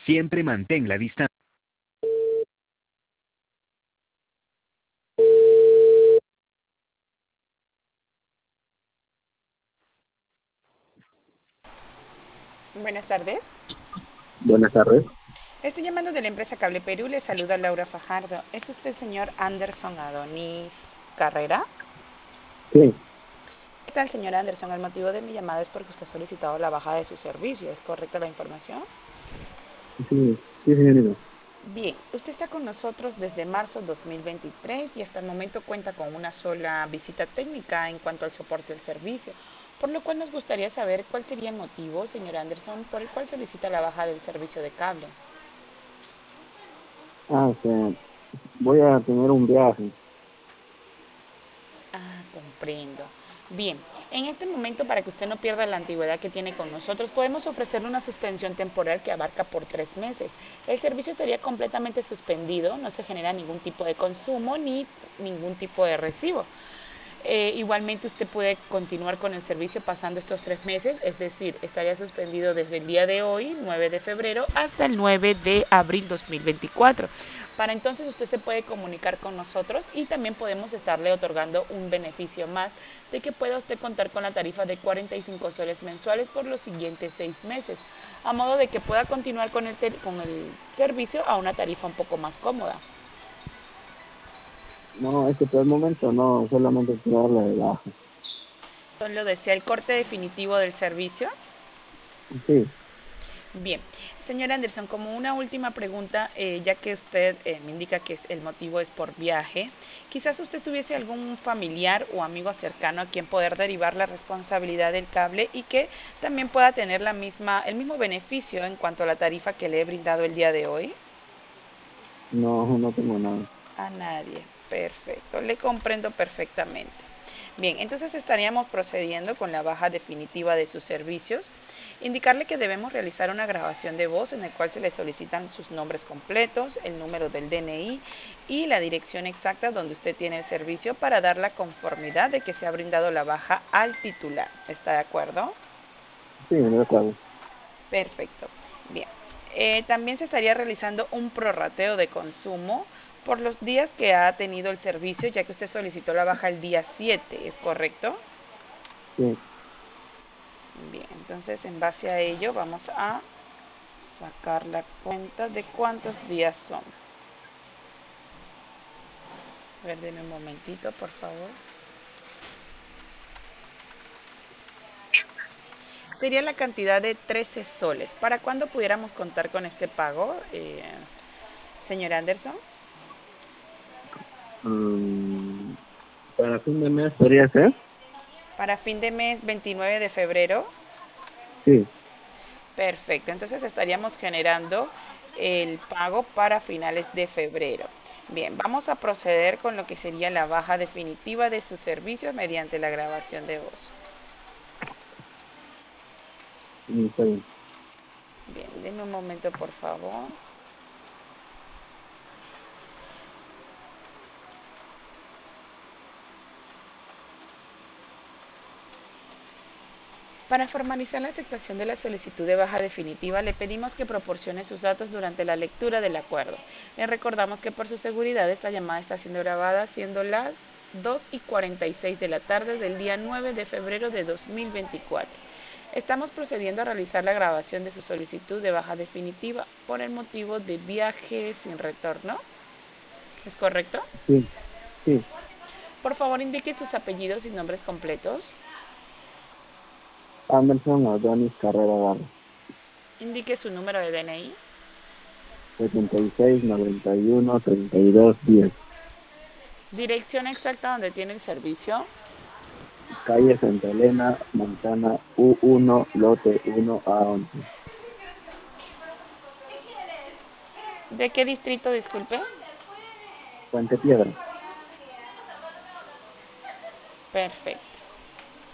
Siempre mantén la distancia. Buenas tardes. Buenas tardes. Estoy llamando de la empresa Cable Perú. Le saluda Laura Fajardo. ¿Es usted el señor Anderson Adonis Carrera? Sí, ¿Qué tal, señor Anderson? El motivo de mi llamada es porque usted ha solicitado la baja de su servicio. ¿Es correcta la información? sí, señorita. Bien, usted está con nosotros desde marzo 2023 y hasta el momento cuenta con una sola visita técnica en cuanto al soporte del servicio, por lo cual nos gustaría saber cuál sería el motivo, señor Anderson, por el cual solicita la baja del servicio de cable. Voy a tener un viaje. Ah, comprendo. Bien, en este momento, para que usted no pierda la antigüedad que tiene con nosotros, podemos ofrecerle una suspensión temporal que abarca por 3 meses. El servicio estaría completamente suspendido, no se genera ningún tipo de consumo ni ningún tipo de recibo. Igualmente usted puede continuar con el servicio pasando estos 3 meses, es decir, estaría suspendido desde el día de hoy, 9 de febrero, hasta el 9 de abril 2024. Para entonces usted se puede comunicar con nosotros y también podemos estarle otorgando un beneficio más de que pueda usted contar con la tarifa de 45 soles mensuales por los siguientes 6 meses, a modo de que pueda continuar con el servicio a una tarifa un poco más cómoda. No, es que por el momento no, solamente quiero darle de baja. Solo desea el corte definitivo del servicio. Sí, Bien, señor Anderson, como una última pregunta, ya que usted me indica que el motivo es por viaje, quizás usted tuviese algún familiar o amigo cercano a quien poder derivar la responsabilidad del cable y que también pueda tener el mismo beneficio en cuanto a la tarifa que le he brindado el día de hoy. no, no tengo nada. A nadie. Perfecto, le comprendo perfectamente. Bien, entonces estaríamos procediendo con la baja definitiva de sus servicios. Indicarle que debemos realizar una grabación de voz en el cual se le solicitan sus nombres completos, el número del DNI y la dirección exacta donde usted tiene el servicio para dar la conformidad de que se ha brindado la baja al titular. ¿Está de acuerdo? Sí, me acuerdo. Perfecto. Bien. También se estaría realizando un prorrateo de consumo por los días que ha tenido el servicio, ya que usted solicitó la baja el día 7, ¿es correcto? Sí, Bien, entonces en base a ello vamos a sacar la cuenta de cuántos días son. A ver, deme un momentito, por favor. Sería la cantidad de 13 soles. ¿Para cuándo pudiéramos contar con este pago, señor Anderson? mm, para fin de mes podría ser. Para fin de mes 29 de febrero. Sí, Perfecto, entonces estaríamos generando el pago para finales de febrero. Bien, vamos a proceder con lo que sería la baja definitiva de sus servicios mediante la grabación de voz. está bien. Bien, denme un momento por favor. Para formalizar la aceptación de la solicitud de baja definitiva, le pedimos que proporcione sus datos durante la lectura del acuerdo. Le recordamos que por su seguridad esta llamada está siendo grabada, siendo las 2:46 de la tarde del día 9 de febrero de 2024. Estamos procediendo a realizar la grabación de su solicitud de baja definitiva por el motivo de viaje sin retorno. ¿Es correcto? Sí, sí. Por favor, indique sus apellidos y nombres completos. Anderson Adonis Carrera Garra. Indique su número de DNI. 76 91 32 10. Dirección exacta donde tiene el servicio. Calle Santa Elena, Manzana U1, lote 1A11. ¿De qué distrito, disculpe? Puente Piedra. Perfecto.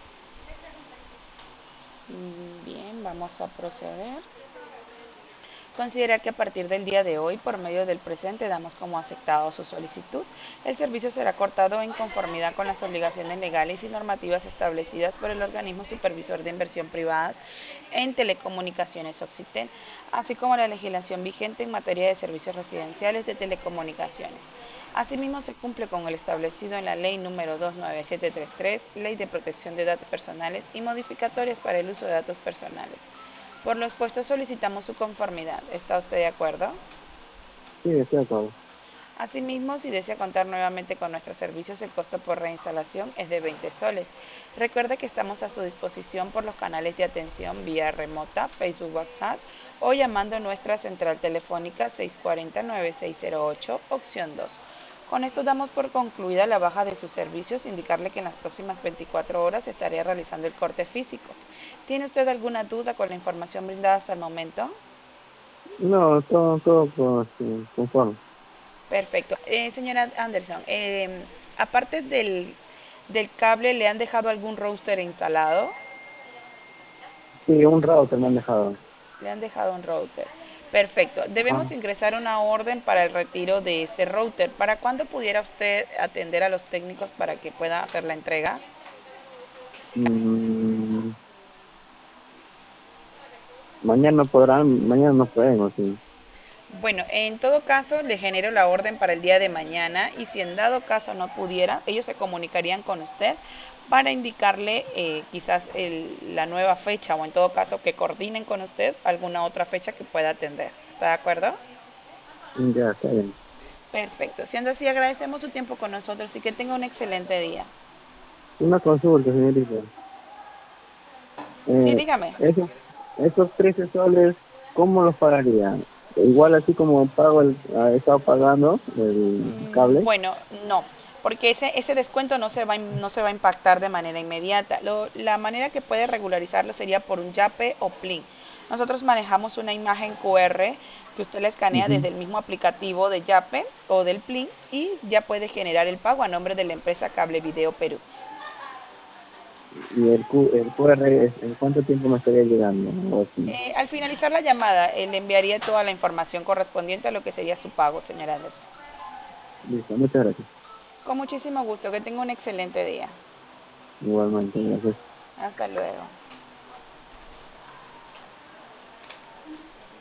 Bien, vamos a proceder. Considera que a partir del día de hoy, por medio del presente, damos como aceptado su solicitud. El servicio será cortado en conformidad con las obligaciones legales y normativas establecidas por el organismo supervisor de inversión privadas en telecomunicaciones Occitel, así como la legislación vigente en materia de servicios residenciales de telecomunicaciones. Asimismo, se cumple con el establecido en la Ley número 29733, Ley de Protección de Datos Personales y modificatorias para el uso de datos personales. Por lo expuesto, solicitamos su conformidad. ¿Está usted de acuerdo? Sí, estoy de acuerdo. Asimismo, si desea contar nuevamente con nuestros servicios, el costo por reinstalación es de 20 soles. Recuerde que estamos a su disposición por los canales de atención vía remota, Facebook, WhatsApp o llamando a nuestra central telefónica 640-9608, opción 2. Con esto damos por concluida la baja de sus servicios, indicarle que en las próximas 24 horas estaré realizando el corte físico. ¿Tiene usted alguna duda con la información brindada hasta el momento? No, todo conforme. Perfecto. Señora Anderson, aparte del cable, ¿le han dejado algún router instalado? Sí, un router me han dejado. Le han dejado un router. Perfecto. Ah, Debemos ingresar una orden para el retiro de ese router. ¿Para cuándo pudiera usted atender a los técnicos para que pueda hacer la entrega? mm, mañana no podemos, sí. Bueno, en todo caso, le genero la orden para el día de mañana y si en dado caso no pudiera, ellos se comunicarían con usted para indicarle quizás la nueva fecha o en todo caso que coordinen con usted alguna otra fecha que pueda atender. ¿Está de acuerdo? Ya, está bien. Perfecto. Siendo así, agradecemos su tiempo con nosotros y que tenga un excelente día. Una consulta, señorita. Sí, Eh, dígame. esos, esos 13 soles, ¿cómo los pagaría? Igual así como he estado pagando el cable. Bueno, no, porque ese descuento no se va a impactar de manera inmediata. La manera que puede regularizarlo sería por un YAPE o PLIN. Nosotros manejamos una imagen QR que usted la escanea Ujú. desde el mismo aplicativo de YAPE o del PLIN y ya puede generar el pago a nombre de la empresa Cable Video Perú. Y el QR, ¿en cuánto tiempo me estaría llegando? O así. Al finalizar la llamada, le enviaría toda la información correspondiente a lo que sería su pago, señora Anderson. Listo, muchas gracias. Con muchísimo gusto, que tenga un excelente día. Igualmente, gracias. Hasta luego.